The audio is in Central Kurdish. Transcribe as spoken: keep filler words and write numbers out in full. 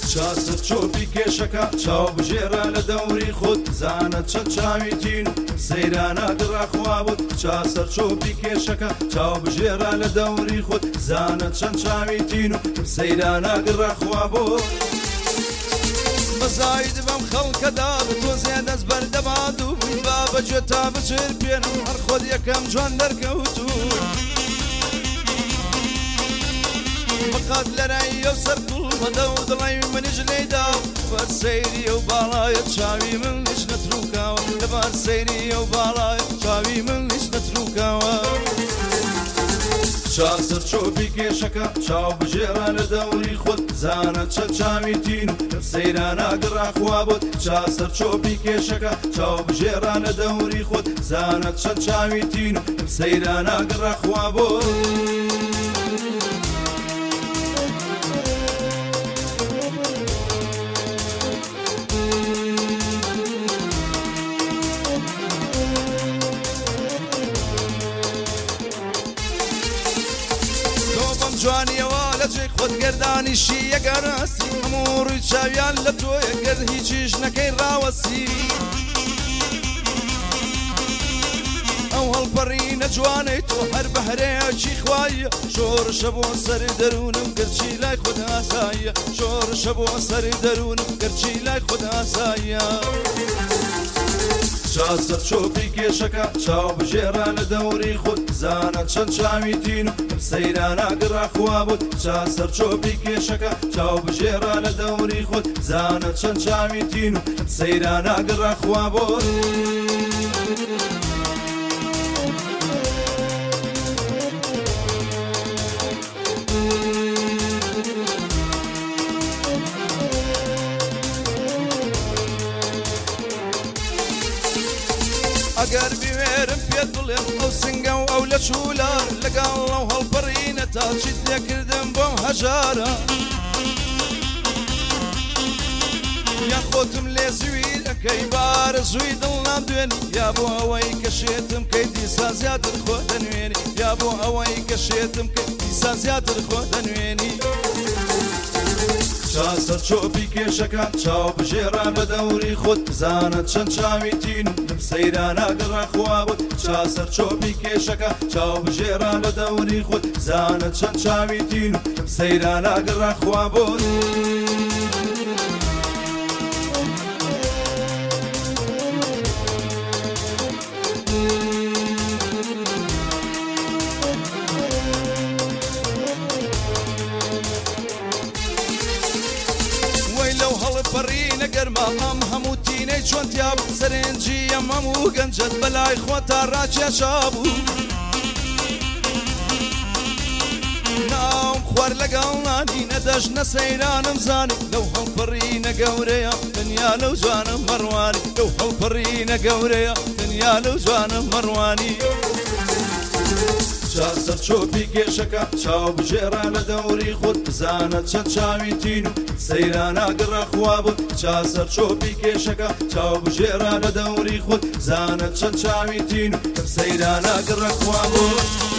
چاسە چۆپی کێشەکە چاو بژێرە لە دەوری خۆت زانە چەند چاوی تین و سەیرانە گڕاخوا بوت چاسە چۆپی کێشەکە چاو بژێرە لە دەوری خۆت زانە چەند چاوی تین و سەیرانە گڕاخوا بوت بەزاید بەم خەڵکەدا تۆ زێدەست بەردەباد و با بەجێ تا بچێر پێنم هەر خۆت یەکەم جوان دەرکەوت و بقات لەرایی ئەو سەرکوڵ بەدە و دڵی منیش لێدا بەر سەیری ئەو باڵایە چاوی من هیچ نەترووکاوە لەبار سەیری ئەو باڵایە چاوی من هیچ نەترووکاوە چاسە چۆپی کێشەکە چاو بژێرە لە دەوری خۆت زانە چەند چاوی تین و سەیرانە گڕاخوا بۆت چاسە چۆپی کێشەکە چاو بژێرە لە دەوری خۆت زانە چەند چاوی تین و سەیرانە گڕاخوا بۆت جوانیەوە لە جێ خۆت گەردانیشی یەگەڕاستی هەموو ڕووی چاویان لە تۆیە گەر هیچیش نەکەی ڕاوەسی ئەو هەڵپەڕینە جوانەی تۆ هەر بەهرەیەکی خوایە شۆڕشە بۆ سەری دەروونم گەرچی لای خۆت ئاساییە شۆڕشە بۆ سەری دەروونم گەرچی لای خۆت ئاساییە چاسە چۆپی کێشەکە چاو بژێرە لە دەوری خۆت زانە چەند چاوی تین و سەیرانە گڕاخوا بوت چاسە چۆپی کێشەکە چاو بژێرە لە دەوری خۆت زانە چەند چاوی تین و سەیرانە گڕاخوا بوت ئەگەر بوێرم پێت بڵێم ئەو سنگە و ئەو لە چولار لەگەڵ ئەو هەڵپەڕینە تا چیت لێکردم بۆم هەژارە یا خۆتم لێ زوی دەکەی بارە زووی دڵ نامدوێنی یا بۆ ئەوەی کە شێتم کەی دیسا زیاتر خۆ دەنوێنی یا بۆ ئەوەی کە شێتم کەی دیسا زیاتر خۆ دەنوێنی چاسە چۆپی کێشەکە چاو بژێرە بە دەوری خۆت زانە چەند چاوی تین و سەیرانە گڕاخوا بوت چاسە چۆپی کێشەکە چاو بژێرە بە دەوری خۆت زانە چەند چاوی تین و سەیرانە گڕاخوا بوت پەڕینە گەرما ئەم هەموو تینەی چۆنتیا بوو سەرنجی ئەم هەموو گەنجەت بەلای خۆتا ڕاکێشا بوو ناوم خوار لەگەڵ نانی نەدەژنە سەیرانم زانی لەو هەڵپەڕینە گەورەیە دنیا لەو جوانم مەڕوانی لەو هەڵپەڕینە گەورەیە دنیا لەو جوانم مەڕوانی چاسە چۆپی کێشەکە چاو بژێرە لە دەوری خۆت زانە چەند چاوی تین و سەیرانە گڕاخوا بوت چاسە چۆپی کێشەکە چاو بژێرە لە دەوری خۆت زانە چەند چاوی تین و سەیرانە گڕاخوا بوت